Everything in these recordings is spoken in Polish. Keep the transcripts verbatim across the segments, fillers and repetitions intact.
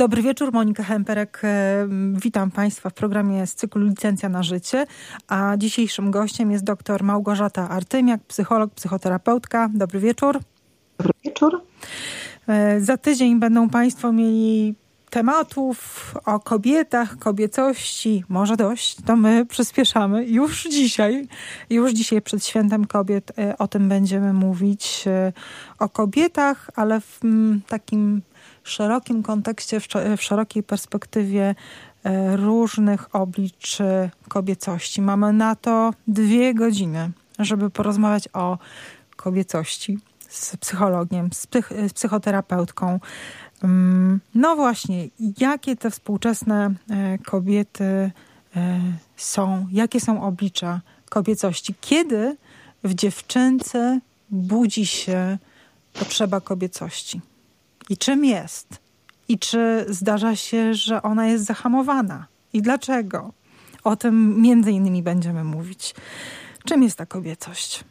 Dobry wieczór, Monika Hemperek. Witam Państwa w programie z cyklu Licencja na życie, a dzisiejszym gościem jest dr Małgorzata Artymiak, psycholog, psychoterapeutka. Dobry wieczór. Dobry wieczór. Za tydzień będą Państwo mieli tematów o kobietach, kobiecości. Może dość, to my przyspieszamy. Już dzisiaj, już dzisiaj przed Świętem Kobiet o tym będziemy mówić. O kobietach, ale w takim szerokim kontekście, w szerokiej perspektywie różnych oblicz kobiecości. Mamy na to dwie godziny, żeby porozmawiać o kobiecości z psychologiem, z, psych z psychoterapeutką. No właśnie, jakie te współczesne kobiety są, jakie są oblicza kobiecości? Kiedy w dziewczynce budzi się potrzeba kobiecości? I czym jest? I czy zdarza się, że ona jest zahamowana? I dlaczego? O tym między innymi będziemy mówić. Czym jest ta kobiecość?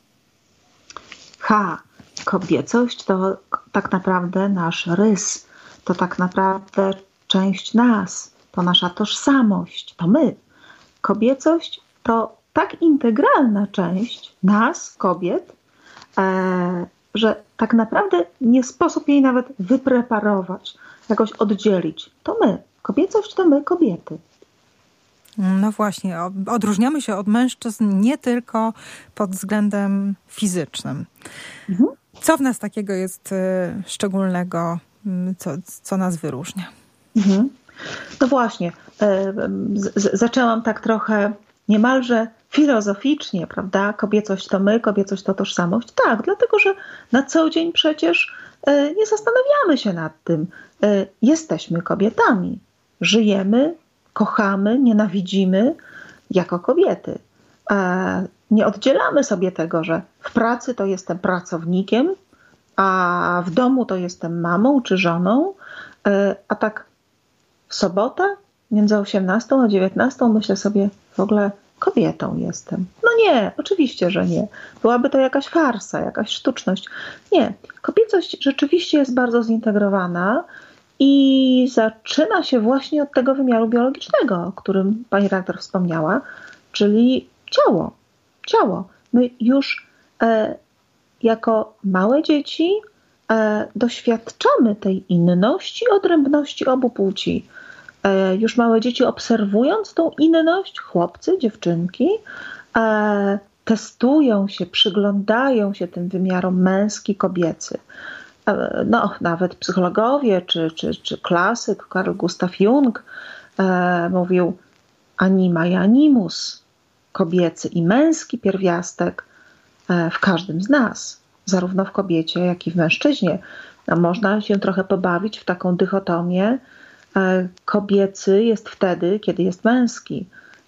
Ha, kobiecość to tak naprawdę nasz rys. To tak naprawdę część nas. To nasza tożsamość. To my. Kobiecość to tak integralna część nas, kobiet, e, że tak naprawdę nie sposób jej nawet wypreparować, jakoś oddzielić. To my. Kobiecość to my, kobiety. No właśnie, odróżniamy się od mężczyzn nie tylko pod względem fizycznym. Mhm. Co w nas takiego jest szczególnego, co, co nas wyróżnia? Mhm. No właśnie, z, z, zaczęłam tak trochę niemalże filozoficznie, prawda? Kobiecość to my, kobiecość to tożsamość. Tak, dlatego, że na co dzień przecież nie zastanawiamy się nad tym. Jesteśmy kobietami. Żyjemy, kochamy, nienawidzimy jako kobiety. Nie oddzielamy sobie tego, że w pracy to jestem pracownikiem, a w domu to jestem mamą czy żoną, a tak w sobotę między osiemnastą a dziewiętnastą myślę sobie, w ogóle kobietą jestem. No nie, oczywiście, że nie. Byłaby to jakaś farsa, jakaś sztuczność. Nie, kobiecość rzeczywiście jest bardzo zintegrowana i zaczyna się właśnie od tego wymiaru biologicznego, o którym pani redaktor wspomniała, czyli ciało. Ciało. My już e, jako małe dzieci e, doświadczamy tej inności, odrębności obu płci. E, już małe dzieci obserwując tą inność, chłopcy, dziewczynki, e, testują się, przyglądają się tym wymiarom męski, kobiecy. E, no, nawet psychologowie, czy, czy, czy klasyk Carl Gustav Jung e, mówił anima i animus, kobiecy i męski pierwiastek w każdym z nas, zarówno w kobiecie, jak i w mężczyźnie. A można się trochę pobawić w taką dychotomię. Kobiecy jest wtedy, kiedy jest męski.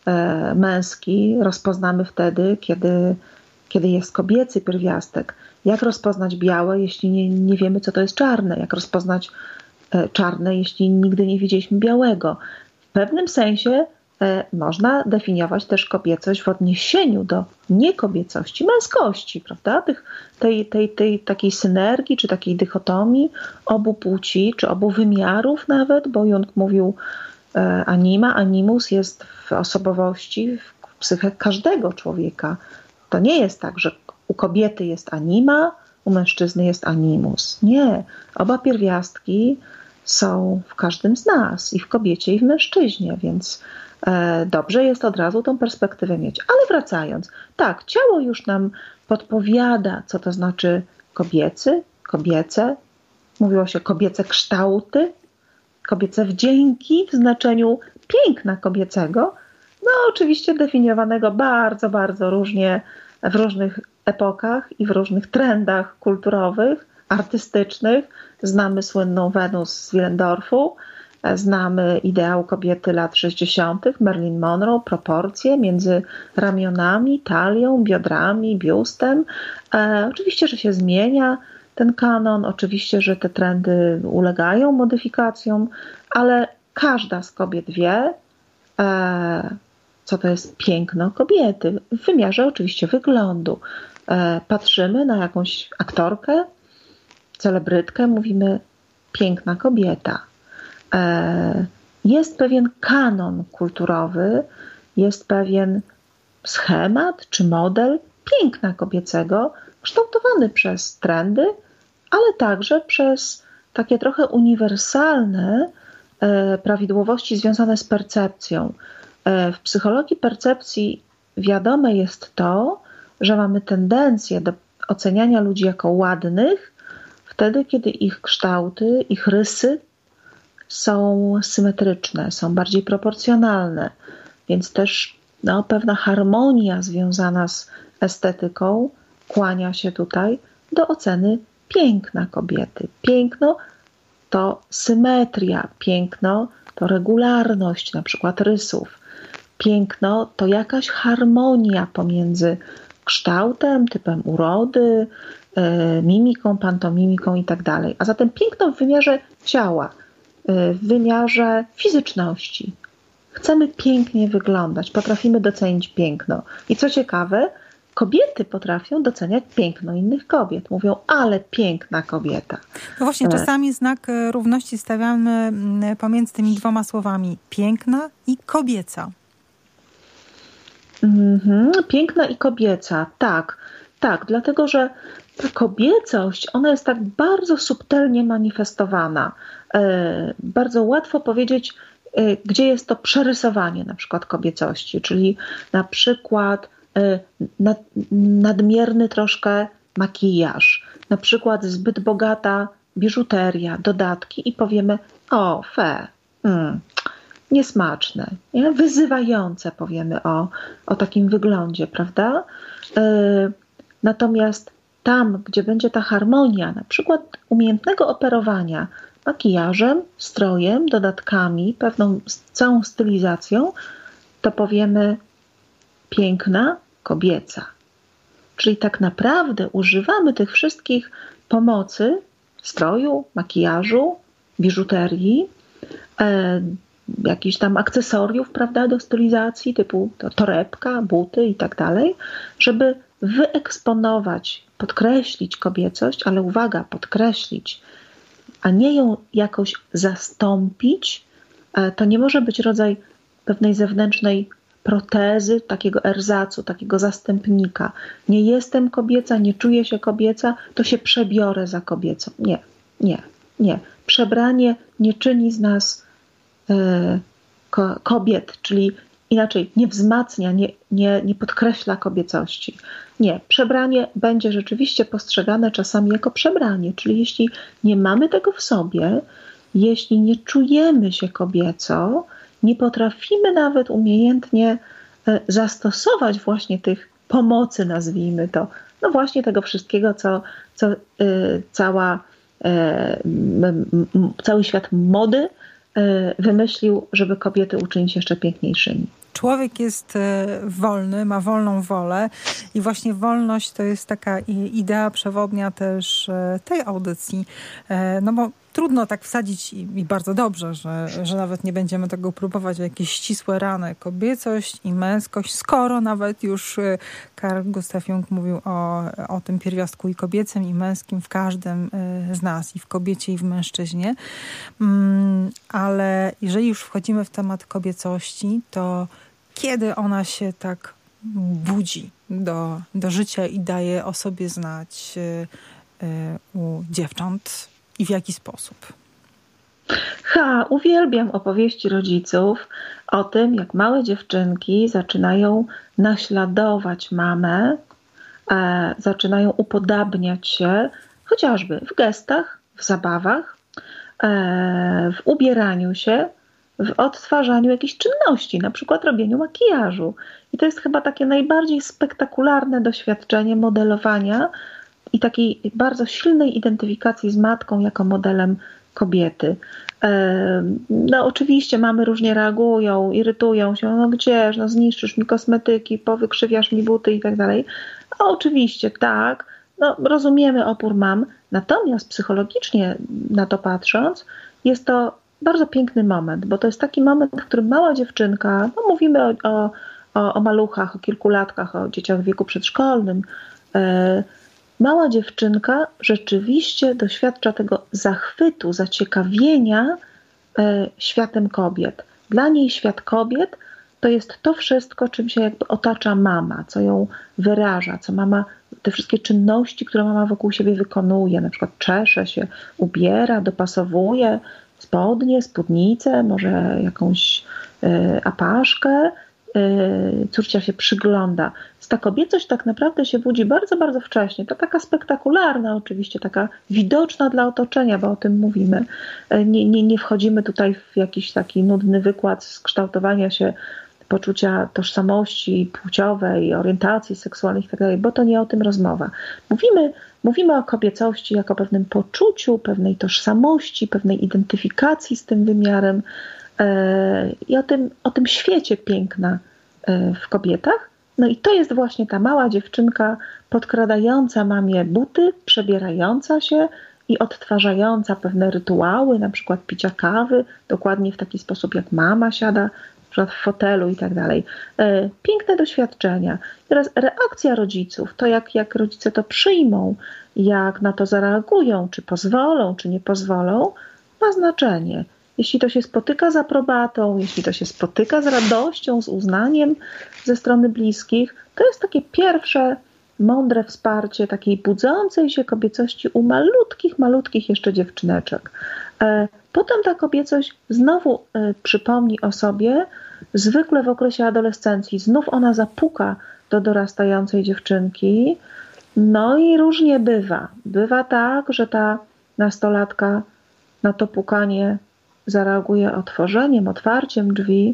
Męski rozpoznamy wtedy, kiedy, kiedy jest kobiecy pierwiastek. Jak rozpoznać białe, jeśli nie, nie wiemy, co to jest czarne? Jak rozpoznać czarne, jeśli nigdy nie widzieliśmy białego? W pewnym sensie można definiować też kobiecość w odniesieniu do niekobiecości, męskości, prawda? Tych, tej, tej, tej takiej synergii, czy takiej dychotomii obu płci, czy obu wymiarów nawet, bo Jung mówił anima, animus jest w osobowości, w psyche każdego człowieka. To nie jest tak, że u kobiety jest anima, u mężczyzny jest animus. Nie. Oba pierwiastki są w każdym z nas, i w kobiecie, i w mężczyźnie, więc dobrze jest od razu tą perspektywę mieć. Ale wracając, tak, ciało już nam podpowiada, co to znaczy kobiecy, kobiece. Mówiło się kobiece kształty, kobiece wdzięki w znaczeniu piękna kobiecego. No oczywiście definiowanego bardzo, bardzo różnie w różnych epokach i w różnych trendach kulturowych, artystycznych. Znamy słynną Wenus z Willendorfu. Znamy ideał kobiety lat sześćdziesiątych, Marilyn Monroe, proporcje między ramionami, talią, biodrami, biustem. E, oczywiście, że się zmienia ten kanon, oczywiście, że te trendy ulegają modyfikacjom, ale każda z kobiet wie, e, co to jest piękno kobiety, w wymiarze oczywiście wyglądu. E, patrzymy na jakąś aktorkę, celebrytkę, mówimy piękna kobieta. Jest pewien kanon kulturowy, jest pewien schemat czy model piękna kobiecego, kształtowany przez trendy, ale także przez takie trochę uniwersalne prawidłowości związane z percepcją. W psychologii percepcji wiadome jest to, że mamy tendencję do oceniania ludzi jako ładnych wtedy, kiedy ich kształty, ich rysy są symetryczne, są bardziej proporcjonalne, więc też no, pewna harmonia związana z estetyką kłania się tutaj do oceny piękna kobiety. Piękno to symetria, piękno to regularność, na przykład rysów. Piękno to jakaś harmonia pomiędzy kształtem, typem urody, mimiką, pantomimiką i tak dalej. A zatem piękno w wymiarze ciała, w wymiarze fizyczności. Chcemy pięknie wyglądać, potrafimy docenić piękno. I co ciekawe, kobiety potrafią doceniać piękno innych kobiet. Mówią, ale piękna kobieta. No właśnie, czasami znak równości stawiamy pomiędzy tymi dwoma słowami piękna i kobieca. Mhm, piękna i kobieca, tak, tak, dlatego że ta kobiecość, ona jest tak bardzo subtelnie manifestowana. E, bardzo łatwo powiedzieć, e, gdzie jest to przerysowanie na przykład kobiecości, czyli na przykład e, nad, nadmierny troszkę makijaż, na przykład zbyt bogata biżuteria, dodatki i powiemy, o fe, mm, niesmaczne, nie? Wyzywające powiemy o, o takim wyglądzie, prawda? E, natomiast tam, gdzie będzie ta harmonia, na przykład umiejętnego operowania makijażem, strojem, dodatkami, pewną całą stylizacją, to powiemy piękna, kobieca. Czyli tak naprawdę używamy tych wszystkich pomocy, stroju, makijażu, biżuterii, e, jakichś tam akcesoriów, prawda, do stylizacji, typu torebka, buty i tak dalej, żeby wyeksponować, podkreślić kobiecość, ale uwaga, podkreślić, a nie ją jakoś zastąpić. To nie może być rodzaj pewnej zewnętrznej protezy, takiego erzacu, takiego zastępnika. Nie jestem kobieca, nie czuję się kobieca, to się przebiorę za kobiecą. Nie, nie, nie. Przebranie nie czyni z nas y, ko- kobiet, czyli inaczej nie wzmacnia, nie, nie, nie podkreśla kobiecości. Nie, przebranie będzie rzeczywiście postrzegane czasami jako przebranie, czyli jeśli nie mamy tego w sobie, jeśli nie czujemy się kobieco, nie potrafimy nawet umiejętnie zastosować właśnie tych pomocy, nazwijmy to, no właśnie tego wszystkiego, co, co y, cała, y, m, m, cały świat mody y, wymyślił, żeby kobiety uczynić jeszcze piękniejszymi. Człowiek jest wolny, ma wolną wolę i właśnie wolność to jest taka idea przewodnia też tej audycji. No bo trudno tak wsadzić i, i bardzo dobrze, że, że nawet nie będziemy tego próbować w jakieś ścisłe ramy. Kobiecość i męskość, skoro nawet już Carl Gustav Jung mówił o, o tym pierwiastku i kobiecym, i męskim w każdym z nas, i w kobiecie, i w mężczyźnie. Ale jeżeli już wchodzimy w temat kobiecości, to kiedy ona się tak budzi do, do życia i daje o sobie znać y, y, u dziewcząt i w jaki sposób? Ha, uwielbiam opowieści rodziców o tym, jak małe dziewczynki zaczynają naśladować mamę, e, zaczynają upodabniać się chociażby w gestach, w zabawach, e, w ubieraniu się, w odtwarzaniu jakichś czynności, na przykład robieniu makijażu. I to jest chyba takie najbardziej spektakularne doświadczenie modelowania i takiej bardzo silnej identyfikacji z matką jako modelem kobiety. No oczywiście mamy różnie reagują, irytują się, no gdzież, no zniszczysz mi kosmetyki, powykrzywiasz mi buty i tak dalej. A oczywiście tak, no rozumiemy opór mam, natomiast psychologicznie na to patrząc, jest to bardzo piękny moment, bo to jest taki moment, w którym mała dziewczynka, no mówimy o, o, o, o maluchach, o kilkulatkach, o dzieciach w wieku przedszkolnym, yy, mała dziewczynka rzeczywiście doświadcza tego zachwytu, zaciekawienia światem kobiet. Dla niej świat kobiet to jest to wszystko, czym się jakby otacza mama, co ją wyraża, co mama, te wszystkie czynności, które mama wokół siebie wykonuje, na przykład czesze się, ubiera, dopasowuje spodnie, spódnicę, może jakąś y, apaszkę, y, córcia się przygląda. Więc ta kobiecość tak naprawdę się budzi bardzo, bardzo wcześnie. To taka spektakularna oczywiście, taka widoczna dla otoczenia, bo o tym mówimy. Nie, nie, nie wchodzimy tutaj w jakiś taki nudny wykład z kształtowania się poczucia tożsamości płciowej, orientacji seksualnej itd., bo to nie o tym rozmowa. Mówimy, mówimy o kobiecości jako pewnym poczuciu, pewnej tożsamości, pewnej identyfikacji z tym wymiarem yy, i o tym, o tym świecie piękna yy, w kobietach. No i to jest właśnie ta mała dziewczynka podkradająca mamie buty, przebierająca się i odtwarzająca pewne rytuały, na przykład picia kawy, dokładnie w taki sposób, jak mama siada w fotelu i tak dalej. Piękne doświadczenia. Teraz reakcja rodziców, to jak, jak rodzice to przyjmą, jak na to zareagują, czy pozwolą, czy nie pozwolą, ma znaczenie. Jeśli to się spotyka z aprobatą, jeśli to się spotyka z radością, z uznaniem ze strony bliskich, to jest takie pierwsze mądre wsparcie takiej budzącej się kobiecości u malutkich, malutkich jeszcze dziewczyneczek. Potem ta kobiecość znowu przypomni o sobie, zwykle w okresie adolescencji. Znów ona zapuka do dorastającej dziewczynki. No i różnie bywa. Bywa tak, że ta nastolatka na to pukanie zareaguje otworzeniem, otwarciem drzwi,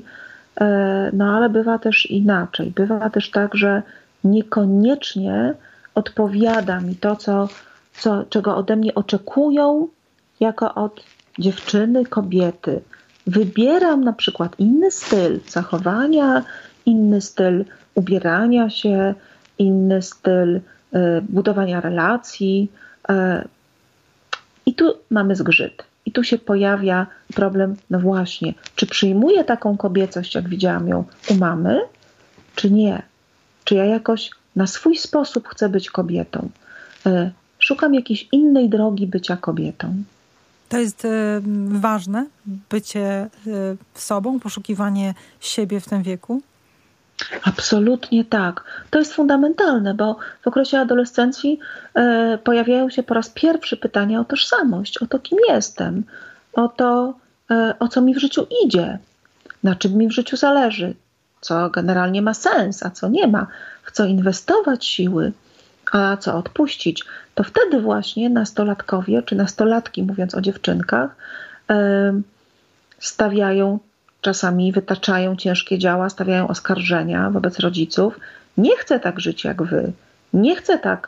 no ale bywa też inaczej. Bywa też tak, że niekoniecznie odpowiada mi to, co, co, czego ode mnie oczekują jako od dziewczyny, kobiety. Wybieram na przykład inny styl zachowania, inny styl ubierania się, inny styl y, budowania relacji. Y, I tu mamy zgrzyt. I tu się pojawia problem, no właśnie, czy przyjmuję taką kobiecość, jak widziałam ją u mamy, czy nie? Czy ja jakoś na swój sposób chcę być kobietą? Y, szukam jakiejś innej drogi bycia kobietą. To jest y, ważne, bycie y, sobą, poszukiwanie siebie w tym wieku? Absolutnie tak. To jest fundamentalne, bo w okresie adolescencji y, pojawiają się po raz pierwszy pytania o tożsamość, o to, kim jestem, o to, y, o co mi w życiu idzie, na czym mi w życiu zależy, co generalnie ma sens, a co nie ma, w co inwestować siły, a co odpuścić. To wtedy właśnie nastolatkowie, czy nastolatki, mówiąc o dziewczynkach, stawiają, czasami wytaczają ciężkie działa, stawiają oskarżenia wobec rodziców. Nie chcę tak żyć jak wy. Nie chcę tak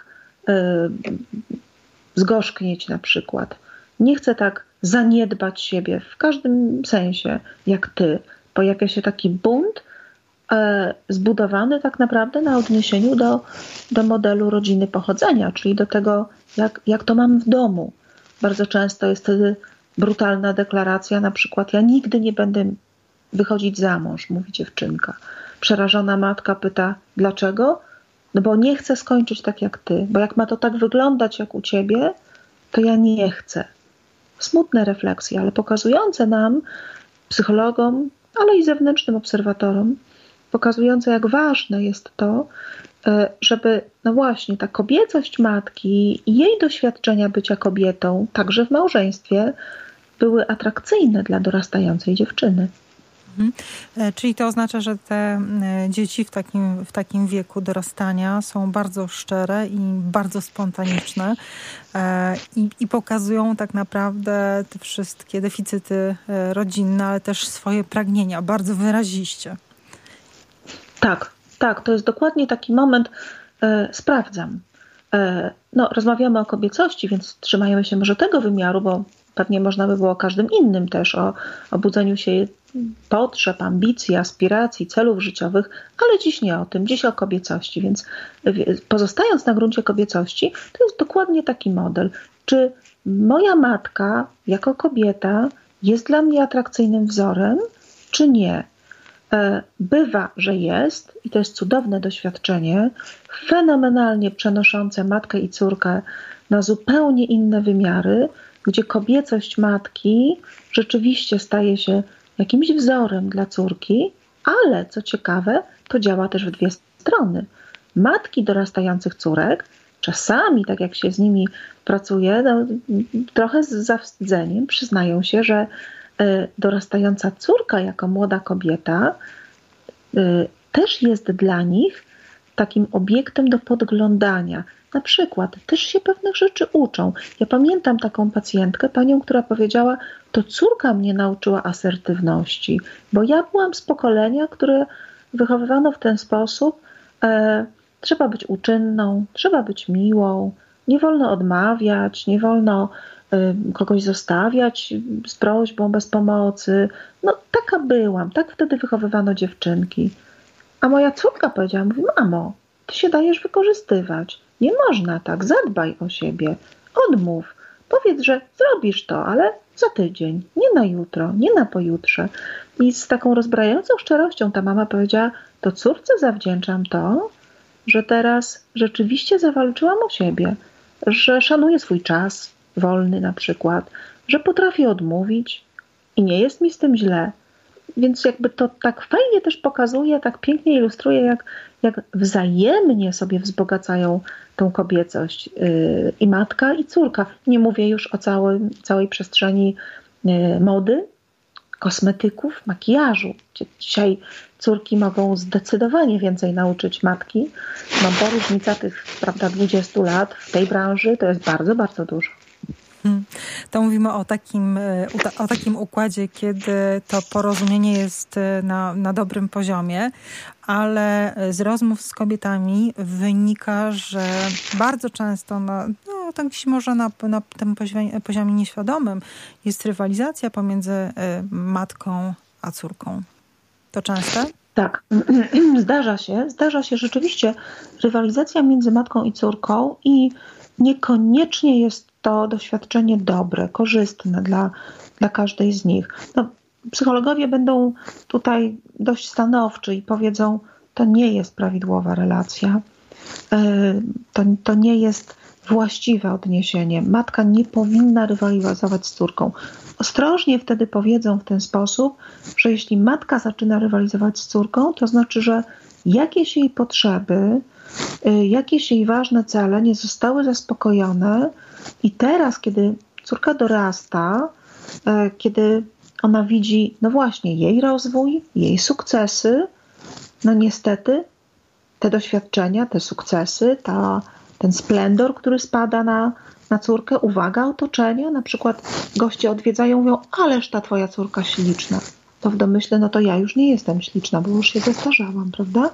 zgorzknieć na przykład. Nie chcę tak zaniedbać siebie w każdym sensie jak ty. Pojawia się taki bunt, zbudowany tak naprawdę na odniesieniu do, do modelu rodziny pochodzenia, czyli do tego, jak, jak to mam w domu. Bardzo często jest wtedy brutalna deklaracja, na przykład ja nigdy nie będę wychodzić za mąż, mówi dziewczynka. Przerażona matka pyta, dlaczego? No bo nie chcę skończyć tak jak ty, bo jak ma to tak wyglądać jak u ciebie, to ja nie chcę. Smutne refleksje, ale pokazujące nam, psychologom, ale i zewnętrznym obserwatorom, pokazujące, jak ważne jest to, żeby, no właśnie, ta kobiecość matki i jej doświadczenia bycia kobietą, także w małżeństwie, były atrakcyjne dla dorastającej dziewczyny. Mhm. Czyli to oznacza, że te dzieci w takim, w takim wieku dorastania są bardzo szczere i bardzo spontaniczne i, i pokazują tak naprawdę te wszystkie deficyty rodzinne, ale też swoje pragnienia bardzo wyraziście. Tak, tak, to jest dokładnie taki moment, e, sprawdzam. E, no, rozmawiamy o kobiecości, więc trzymajmy się może tego wymiaru, bo pewnie można by było o każdym innym też, o, o budzeniu się potrzeb, ambicji, aspiracji, celów życiowych, ale dziś nie o tym, dziś o kobiecości, więc pozostając na gruncie kobiecości, to jest dokładnie taki model. Czy moja matka jako kobieta jest dla mnie atrakcyjnym wzorem, czy nie? Bywa, że jest i to jest cudowne doświadczenie, fenomenalnie przenoszące matkę i córkę na zupełnie inne wymiary, gdzie kobiecość matki rzeczywiście staje się jakimś wzorem dla córki, ale co ciekawe, to działa też w dwie strony. Matki dorastających córek czasami, tak jak się z nimi pracuje, no, trochę z zawstydzeniem przyznają się, że y, dorastająca córka jako młoda kobieta y, też jest dla nich takim obiektem do podglądania. Na przykład też się pewnych rzeczy uczą. Ja pamiętam taką pacjentkę, panią, która powiedziała, to córka mnie nauczyła asertywności, bo ja byłam z pokolenia, które wychowywano w ten sposób, e, trzeba być uczynną, trzeba być miłą, nie wolno odmawiać, nie wolno e, kogoś zostawiać z prośbą, bez pomocy. No taka byłam, tak wtedy wychowywano dziewczynki. A moja córka powiedziała, mówi, mamo, ty się dajesz wykorzystywać. Nie można tak, zadbaj o siebie, odmów, powiedz, że zrobisz to, ale za tydzień, nie na jutro, nie na pojutrze. I z taką rozbrajającą szczerością ta mama powiedziała, to córce zawdzięczam to, że teraz rzeczywiście zawalczyłam o siebie, że szanuję swój czas wolny na przykład, że potrafię odmówić i nie jest mi z tym źle. Więc jakby to tak fajnie też pokazuje, tak pięknie ilustruje, jak, jak wzajemnie sobie wzbogacają tą kobiecość yy, i matka, i córka. Nie mówię już o całej, całej przestrzeni yy, mody, kosmetyków, makijażu. Dzisiaj córki mogą zdecydowanie więcej nauczyć matki, no bo różnica tych, prawda, dwudziestu lat w tej branży to jest bardzo, bardzo dużo. To mówimy o takim, o takim układzie, kiedy to porozumienie jest na, na dobrym poziomie, ale z rozmów z kobietami wynika, że bardzo często, na, no, tak gdzieś może na, na tym poziomie, poziomie nieświadomym jest rywalizacja pomiędzy matką a córką. To częste? Tak, zdarza się, zdarza się rzeczywiście rywalizacja między matką i córką i niekoniecznie jest to doświadczenie dobre, korzystne dla, dla każdej z nich. No, psychologowie będą tutaj dość stanowczy i powiedzą, to nie jest prawidłowa relacja, to, to nie jest właściwe odniesienie. Matka nie powinna rywalizować z córką. Ostrożnie wtedy powiedzą w ten sposób, że jeśli matka zaczyna rywalizować z córką, to znaczy, że jakieś jej potrzeby, jakieś jej ważne cele nie zostały zaspokojone i teraz, kiedy córka dorasta, kiedy ona widzi, no właśnie, jej rozwój, jej sukcesy, no niestety te doświadczenia, te sukcesy, ta, ten splendor, który spada na, na córkę, uwaga, otoczenia, na przykład goście odwiedzają, mówią, ależ ta twoja córka śliczna. To w domyśle, no to ja już nie jestem śliczna, bo już się zestarzałam, prawda?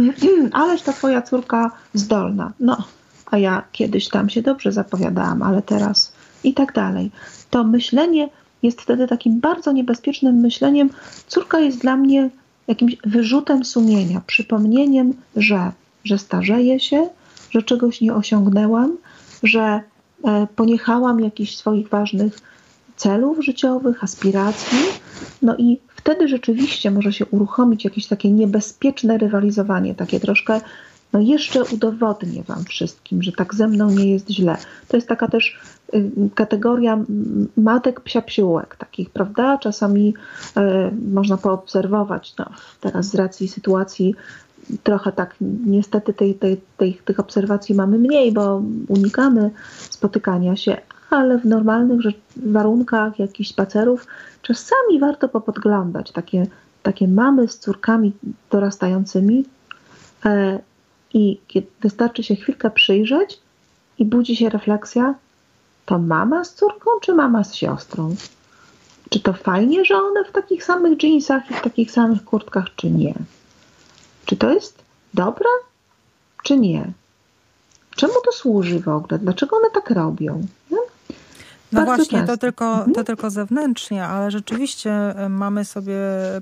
Ależ ta twoja córka zdolna. No, a ja kiedyś tam się dobrze zapowiadałam, ale teraz i tak dalej. To myślenie jest wtedy takim bardzo niebezpiecznym myśleniem. Córka jest dla mnie jakimś wyrzutem sumienia, przypomnieniem, że, że starzeję się, że czegoś nie osiągnęłam, że e, poniechałam jakichś swoich ważnych celów życiowych, aspiracji. No i wtedy rzeczywiście może się uruchomić jakieś takie niebezpieczne rywalizowanie, takie troszkę, no jeszcze udowodnię wam wszystkim, że tak ze mną nie jest źle. To jest taka też y, kategoria matek psiapsiółek takich, prawda? Czasami y, można poobserwować, no teraz z racji sytuacji trochę tak niestety tej, tej, tej, tych obserwacji mamy mniej, bo unikamy spotykania się, ale w normalnych warunkach jakichś spacerów czasami warto popodglądać takie, takie mamy z córkami dorastającymi e, i kiedy wystarczy się chwilkę przyjrzeć i budzi się refleksja, to mama z córką czy mama z siostrą? Czy to fajnie, że one w takich samych dżinsach i w takich samych kurtkach, czy nie? Czy to jest dobre, czy nie? Czemu to służy w ogóle? Dlaczego one tak robią? No, no właśnie, to tylko, mhm. to tylko zewnętrznie, ale rzeczywiście mamy sobie,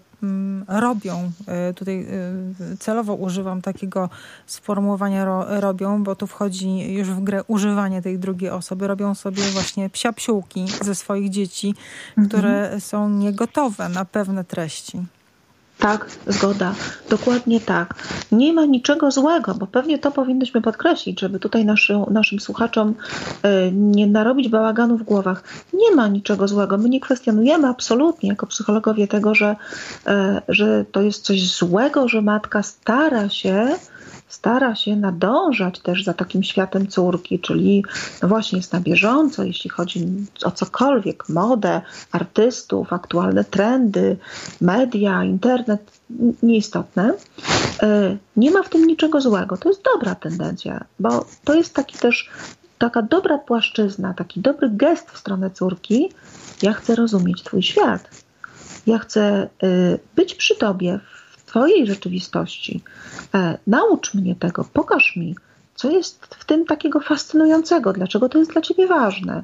m, robią, tutaj celowo używam takiego sformułowania ro, robią, bo tu wchodzi już w grę używanie tej drugiej osoby, robią sobie właśnie psiapsiółki ze swoich dzieci, mhm. które są niegotowe na pewne treści. Tak, zgoda. Dokładnie tak. Nie ma niczego złego, bo pewnie to powinnyśmy podkreślić, żeby tutaj naszym, naszym słuchaczom y, nie narobić bałaganu w głowach. Nie ma niczego złego. My nie kwestionujemy absolutnie jako psychologowie tego, że, y, że to jest coś złego, że matka stara się stara się nadążać też za takim światem córki, czyli no właśnie jest na bieżąco, jeśli chodzi o cokolwiek, modę, artystów, aktualne trendy, media, internet, nieistotne. Nie ma w tym niczego złego. To jest dobra tendencja, bo to jest taki też taka dobra płaszczyzna, taki dobry gest w stronę córki. Ja chcę rozumieć twój świat. Ja chcę być przy tobie w twojej rzeczywistości. E, naucz mnie tego, pokaż mi, co jest w tym takiego fascynującego, dlaczego to jest dla ciebie ważne.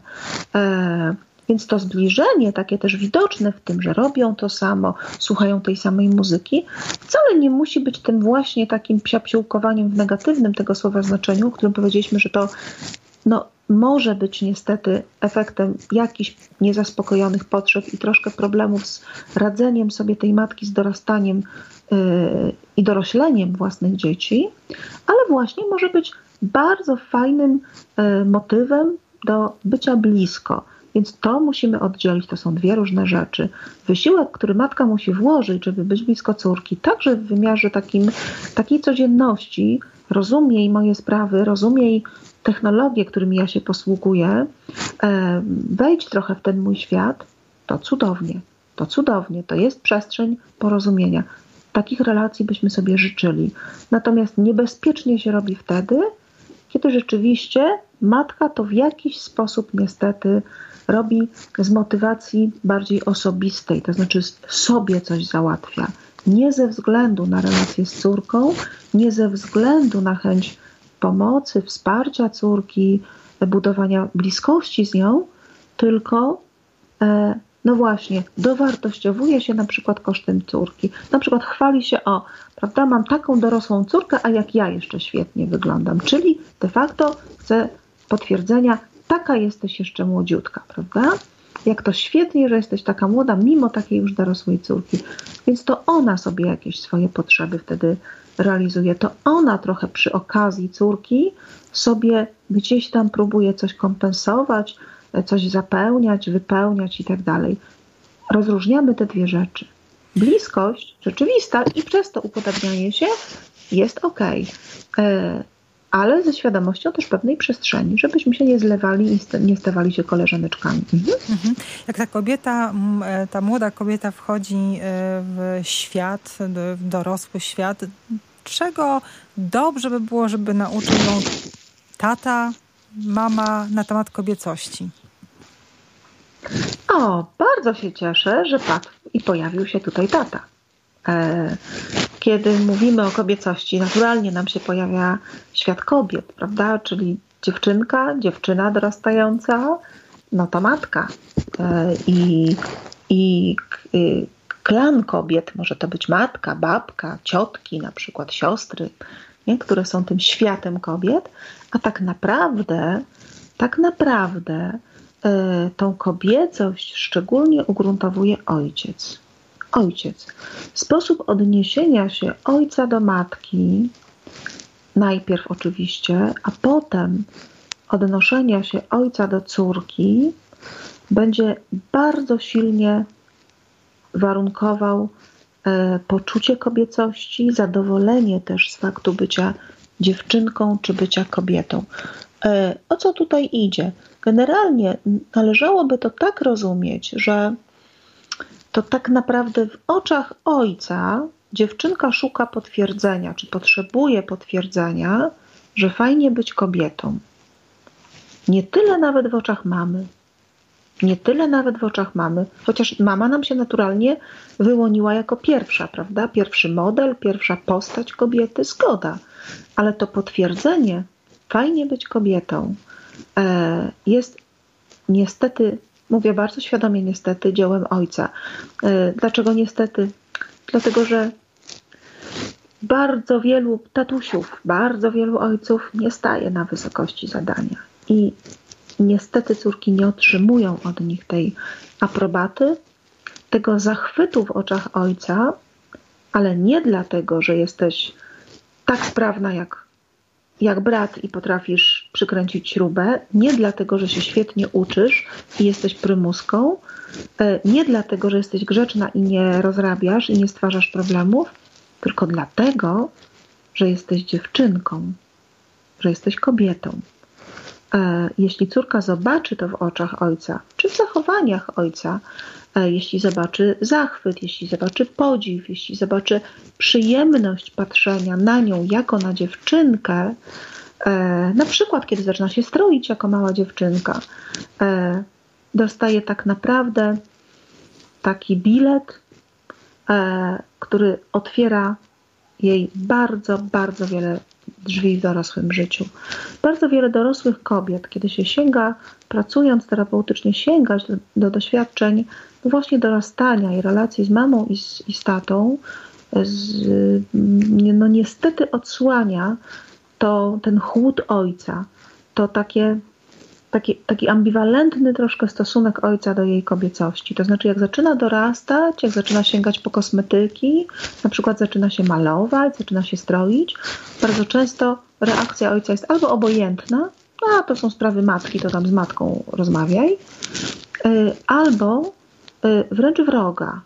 E, więc to zbliżenie, takie też widoczne w tym, że robią to samo, słuchają tej samej muzyki, wcale nie musi być tym właśnie takim psiapsiłkowaniem w negatywnym tego słowa znaczeniu, o którym powiedzieliśmy, że to no, może być niestety efektem jakichś niezaspokojonych potrzeb i troszkę problemów z radzeniem sobie tej matki z dorastaniem yy, i dorośleniem własnych dzieci, ale właśnie może być bardzo fajnym yy, motywem do bycia blisko. Więc to musimy oddzielić, to są dwie różne rzeczy. Wysiłek, który matka musi włożyć, żeby być blisko córki, także w wymiarze takim, takiej codzienności, rozumie jej moje sprawy, rozumie jej technologie, którymi ja się posługuję, wejdź trochę w ten mój świat, to cudownie, to cudownie, to jest przestrzeń porozumienia. Takich relacji byśmy sobie życzyli. Natomiast niebezpiecznie się robi wtedy, kiedy rzeczywiście matka to w jakiś sposób niestety robi z motywacji bardziej osobistej, to znaczy sobie coś załatwia. Nie ze względu na relację z córką, nie ze względu na chęć pomocy, wsparcia córki, budowania bliskości z nią, tylko e, no właśnie, dowartościowuje się na przykład kosztem córki. Na przykład chwali się, o, prawda, mam taką dorosłą córkę, a jak ja jeszcze świetnie wyglądam. Czyli de facto chcę potwierdzenia, taka jesteś jeszcze młodziutka, prawda? Jak to świetnie, że jesteś taka młoda, mimo takiej już dorosłej córki. Więc to ona sobie jakieś swoje potrzeby wtedy realizuje. To ona trochę przy okazji córki sobie gdzieś tam próbuje coś kompensować, coś zapełniać, wypełniać i tak dalej. Rozróżniamy te dwie rzeczy. Bliskość rzeczywista i przez to upodabnianie się jest okej. Okay. Ale ze świadomością też pewnej przestrzeni, żebyśmy się nie zlewali i nie stawali się koleżaneczkami. Mhm. Mhm. Jak ta kobieta, ta młoda kobieta wchodzi w świat, w dorosły świat, czego dobrze by było, żeby nauczył ją tata, mama na temat kobiecości? O, bardzo się cieszę, że padł i pojawił się tutaj tata. Kiedy mówimy o kobiecości, naturalnie nam się pojawia świat kobiet, prawda? Czyli dziewczynka, dziewczyna dorastająca, no to matka. I, i klan kobiet, może to być matka, babka, ciotki, na przykład siostry, nie? Które są tym światem kobiet, a tak naprawdę, tak naprawdę y, tą kobiecość szczególnie ugruntowuje ojciec. Ojciec. Sposób odniesienia się ojca do matki, najpierw oczywiście, a potem odnoszenia się ojca do córki będzie bardzo silnie warunkował e, poczucie kobiecości, zadowolenie też z faktu bycia dziewczynką czy bycia kobietą. E, o co tutaj idzie? Generalnie należałoby to tak rozumieć, że to tak naprawdę w oczach ojca dziewczynka szuka potwierdzenia, czy potrzebuje potwierdzenia, że fajnie być kobietą. Nie tyle nawet w oczach mamy. Nie tyle nawet w oczach mamy, chociaż mama nam się naturalnie wyłoniła jako pierwsza, prawda? Pierwszy model, pierwsza postać kobiety, zgoda. Ale to potwierdzenie, fajnie być kobietą, jest niestety, mówię bardzo świadomie niestety, dziełem ojca. Dlaczego niestety? Dlatego, że bardzo wielu tatusiów, bardzo wielu ojców nie staje na wysokości zadania. I niestety córki nie otrzymują od nich tej aprobaty, tego zachwytu w oczach ojca, ale nie dlatego, że jesteś tak sprawna jak, jak brat i potrafisz przykręcić śrubę, nie dlatego, że się świetnie uczysz i jesteś prymuską, nie dlatego, że jesteś grzeczna i nie rozrabiasz i nie stwarzasz problemów, tylko dlatego, że jesteś dziewczynką, że jesteś kobietą. Jeśli córka zobaczy to w oczach ojca, czy w zachowaniach ojca, jeśli zobaczy zachwyt, jeśli zobaczy podziw, jeśli zobaczy przyjemność patrzenia na nią jako na dziewczynkę, na przykład kiedy zaczyna się stroić jako mała dziewczynka, dostaje tak naprawdę taki bilet, który otwiera jej bardzo, bardzo wiele drzwi w dorosłym życiu. Bardzo wiele dorosłych kobiet, kiedy się sięga, pracując terapeutycznie, sięgać do, do doświadczeń właśnie dorastania i relacji z mamą i z, i z tatą, z, no niestety odsłania to ten chłód ojca, to takie, taki, taki ambiwalentny troszkę stosunek ojca do jej kobiecości. To znaczy, jak zaczyna dorastać, jak zaczyna sięgać po kosmetyki, na przykład zaczyna się malować, zaczyna się stroić, bardzo często reakcja ojca jest albo obojętna, a to są sprawy matki, to tam z matką rozmawiaj, albo wręcz wroga.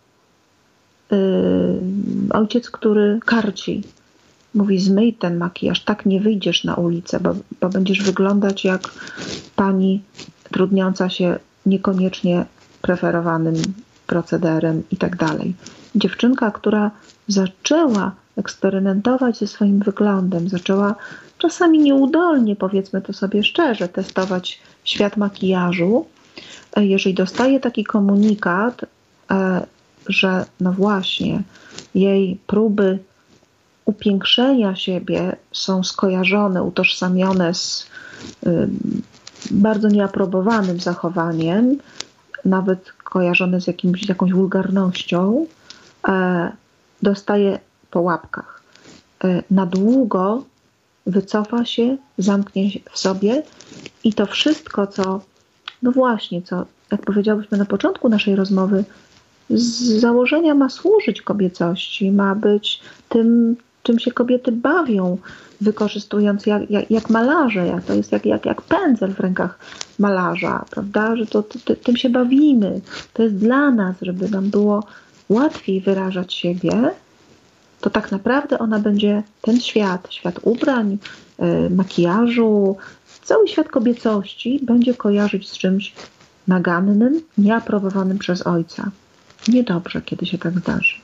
Ojciec, który karci, mówi: zmyj ten makijaż, tak nie wyjdziesz na ulicę, bo, bo będziesz wyglądać jak pani trudniąca się niekoniecznie preferowanym procederem i tak dalej. Dziewczynka, która zaczęła eksperymentować ze swoim wyglądem, zaczęła czasami nieudolnie, powiedzmy to sobie szczerze, testować świat makijażu. Jeżeli dostaje taki komunikat, że no właśnie jej próby upiększenia siebie są skojarzone, utożsamione z y, bardzo nieaprobowanym zachowaniem, nawet kojarzone z jakimś, jakąś wulgarnością, e, dostaje po łapkach. E, na długo wycofa się, zamknie się w sobie i to wszystko, co, no właśnie, co, jak powiedziałyśmy na początku naszej rozmowy, z założenia ma służyć kobiecości, ma być tym, czym się kobiety bawią, wykorzystując jak, jak, jak malarze, jak, to jest jak, jak, jak pędzel w rękach malarza, prawda, że to, to, tym się bawimy, to jest dla nas, żeby nam było łatwiej wyrażać siebie, to tak naprawdę ona będzie ten świat, świat ubrań, yy, makijażu, cały świat kobiecości będzie kojarzyć z czymś nagannym, nieaprobowanym przez ojca. Niedobrze, kiedy się tak zdarzy.